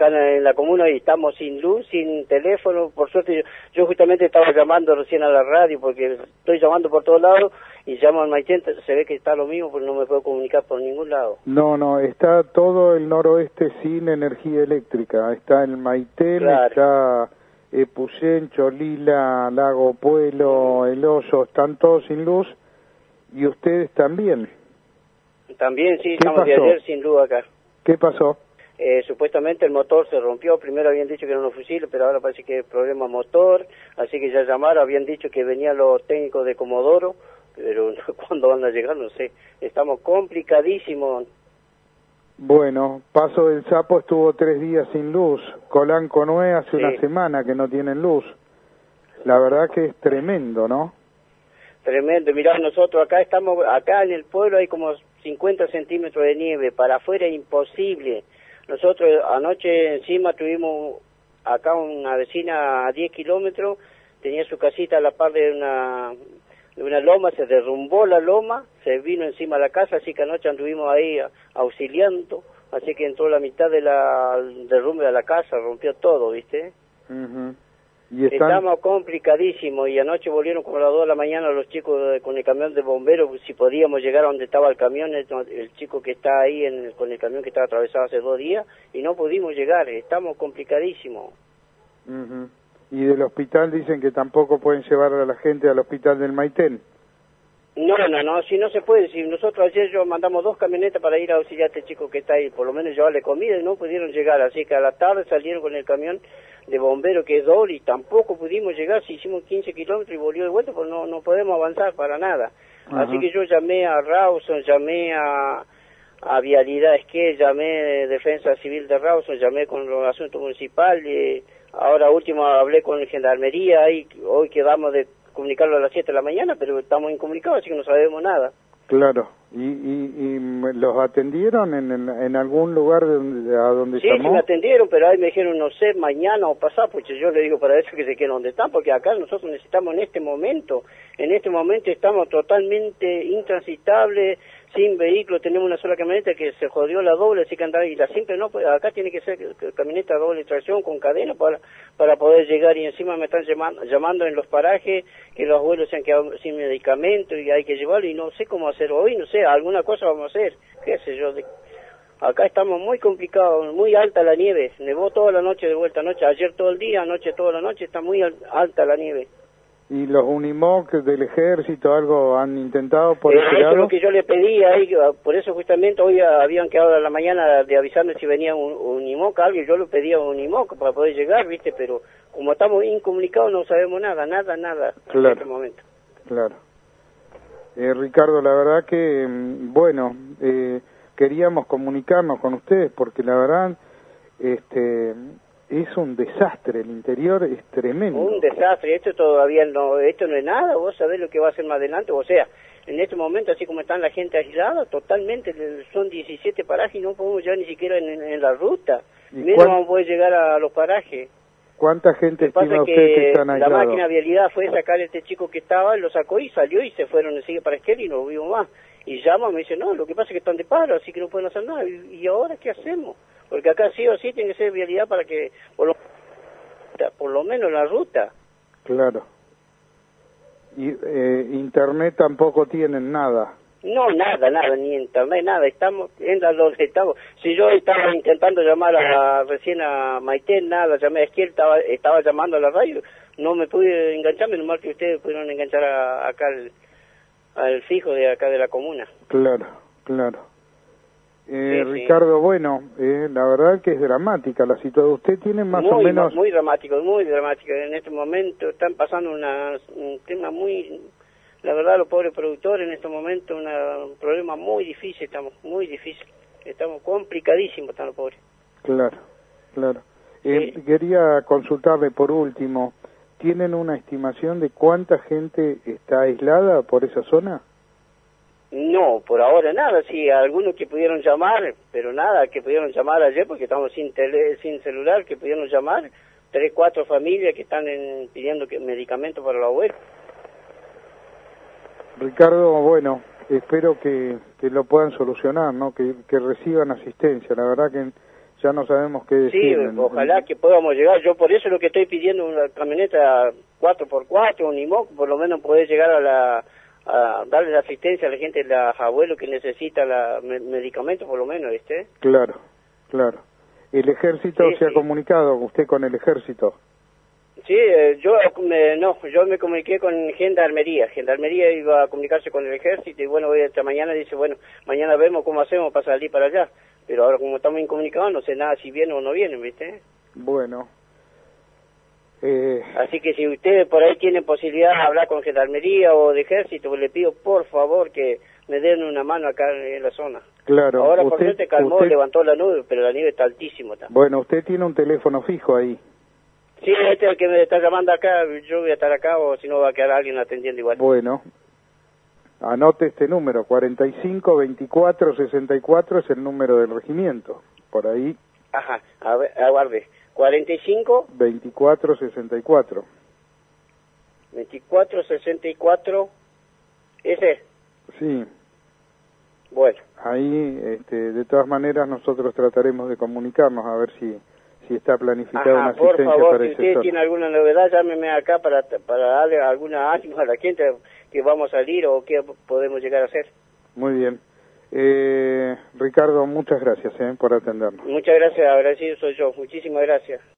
en la comuna y estamos sin luz, sin teléfono. Por suerte yo justamente estaba llamando recién a la radio porque estoy llamando por todos lados y llamo al Maitén, se ve que está lo mismo porque no me puedo comunicar por ningún lado. No, está todo el noroeste sin energía eléctrica. Está el Maitén, Claro. está Epuyén, Cholila, Lago Puelo, El Hoyo, están todos sin luz y ustedes también. También sí, estamos de ayer sin luz acá. ¿Qué pasó? Supuestamente el motor se rompió, primero habían dicho que eran los fusiles, pero ahora parece que es problema motor, así que ya llamaron, habían dicho que venían los técnicos de Comodoro, pero ¿cuándo van a llegar? No sé, estamos complicadísimos. Bueno, Paso del Sapo estuvo 3 días sin luz, Colanco Nué hace una semana que no tienen luz, la verdad que es tremendo, ¿no? Tremendo, mirá, nosotros acá en el pueblo hay como 50 centímetros de nieve, para afuera es imposible. Nosotros anoche encima tuvimos acá una vecina a 10 kilómetros, tenía su casita a la par de una loma, se derrumbó la loma, se vino encima de la casa, así que anoche anduvimos ahí auxiliando, así que entró la mitad del derrumbe de la casa, rompió todo, ¿viste? ¿Y estamos complicadísimos y anoche volvieron como a las 2 de la mañana los chicos con el camión de bomberos, si podíamos llegar a donde estaba el camión, el chico que está ahí con el camión que estaba atravesado hace 2 días y no pudimos llegar, estamos complicadísimos. Y del hospital dicen que tampoco pueden llevar a la gente al hospital del Maitén. No, si no se puede, si nosotros ayer mandamos 2 camionetas para ir a auxiliar a este chico que está ahí, por lo menos llevarle comida y no pudieron llegar, así que a la tarde salieron con el camión de bombero que es doble y tampoco pudimos llegar, si hicimos 15 kilómetros y volvió de vuelta, pues no podemos avanzar para nada. Así que yo llamé a Rawson, llamé a Vialidad Esquel, llamé a Defensa Civil de Rawson, llamé con los asuntos municipales, ahora último hablé con Gendarmería, hoy quedamos de comunicarlo a las 7 de la mañana, pero estamos incomunicados, así que no sabemos nada. Claro, ¿y los atendieron en algún lugar a donde llamó? Sí, me atendieron, pero ahí me dijeron, no sé, mañana o pasado, pues yo le digo para eso que se queden donde están, porque acá nosotros necesitamos en este momento estamos totalmente intransitables, sin vehículo, tenemos una sola camioneta que se jodió la doble, así que andar, y la simple no, pues acá tiene que ser camioneta doble tracción con cadena para poder llegar, y encima me están llamando en los parajes que los abuelos se han quedado sin medicamento y hay que llevarlo y no sé cómo hacer hoy, no sé, alguna cosa vamos a hacer, qué sé yo. Acá estamos muy complicados, muy alta la nieve, nevó toda la noche de vuelta, ayer todo el día, anoche toda la noche, está muy alta la nieve. ¿Y los Unimoc del ejército algo han intentado por ese lado? Eso es lo que yo le pedí ahí, por eso justamente hoy habían quedado a la mañana de avisarme si venía un Unimoc, algo, yo le pedí a un Unimoc para poder llegar, ¿viste? Pero como estamos incomunicados no sabemos nada claro, en este momento. Claro. Ricardo, la verdad que, bueno, queríamos comunicarnos con ustedes porque la verdad, es un desastre, el interior es tremendo. Un desastre, esto todavía no es nada, vos sabés lo que va a ser más adelante, o sea, en este momento, así como están la gente aislada, totalmente, son 17 parajes y no podemos llegar ni siquiera en la ruta, menos vamos a poder llegar a los parajes. ¿Cuánta gente estima usted que están aislados? La máquina de vialidad fue sacar a este chico que estaba, lo sacó y salió y se fueron, sigue para Esquel y no lo vimos más. Y llama, me dice, no, lo que pasa es que están de paro, así que no pueden hacer nada. ¿Y ahora qué hacemos? Porque acá sí o sí tiene que ser vialidad para que, por lo menos la ruta. Claro. Y internet tampoco tienen nada. No, nada, ni internet, nada, estamos donde estamos. Si yo estaba intentando llamar recién a Maitén, nada, llamé a Esquel, estaba llamando a la radio, no me pude enganchar, menos mal que ustedes pudieron enganchar acá al fijo de acá de la comuna. Claro. Ricardo, bueno, la verdad que es dramática la situación. ¿Usted tiene más o menos...? Muy dramático. En este momento están pasando un tema muy... La verdad, los pobres productores en este momento, un problema muy difícil, estamos complicadísimos, están los pobres. Claro. Quería consultarle por último, ¿tienen una estimación de cuánta gente está aislada por esa zona? No, por ahora nada, sí, algunos que pudieron llamar, pero nada, que pudieron llamar ayer porque estamos sin celular, que pudieron llamar, 3, 4 familias que están pidiendo medicamentos para la abuela. Ricardo, bueno, espero que lo puedan solucionar, ¿no? Que reciban asistencia. La verdad que ya no sabemos qué decir. Sí, ojalá que podamos llegar. Yo por eso lo que estoy pidiendo una camioneta 4x4, un IMOC, por lo menos poder llegar a darle la asistencia a la gente, a los abuelos que necesitan medicamentos, por lo menos, ¿viste? Claro, claro. ¿El ejército se ha comunicado usted con el ejército? Sí, yo me comuniqué con Gendarmería. Gendarmería iba a comunicarse con el ejército y bueno, hoy esta mañana dice, bueno, mañana vemos cómo hacemos para salir para allá. Pero ahora como estamos incomunicados no sé nada si vienen o no vienen, ¿viste? Bueno. Así que si ustedes por ahí tienen posibilidad de hablar con Gendarmería o de ejército, le pido por favor que me den una mano acá en la zona. Claro. Ahora por suerte calmó, levantó la nube, pero la nieve está altísima. Bueno, usted tiene un teléfono fijo ahí. Sí, este es el que me está llamando acá, yo voy a estar acá o si no va a quedar alguien atendiendo igual. Bueno, anote este número, 45-24-64 es el número del regimiento, por ahí. Ajá, a ver, aguarde, 45... 24-64. 24-64, ¿ese? Sí. Bueno. Ahí, de todas maneras, nosotros trataremos de comunicarnos a ver si está planificada una asistencia por favor, para si ese usted tiene alguna novedad, llámeme acá para darle alguna ánimo a la gente que vamos a salir o qué podemos llegar a hacer. Muy bien. Ricardo, muchas gracias por atendernos. Muchas gracias, agradecido soy yo. Muchísimas gracias.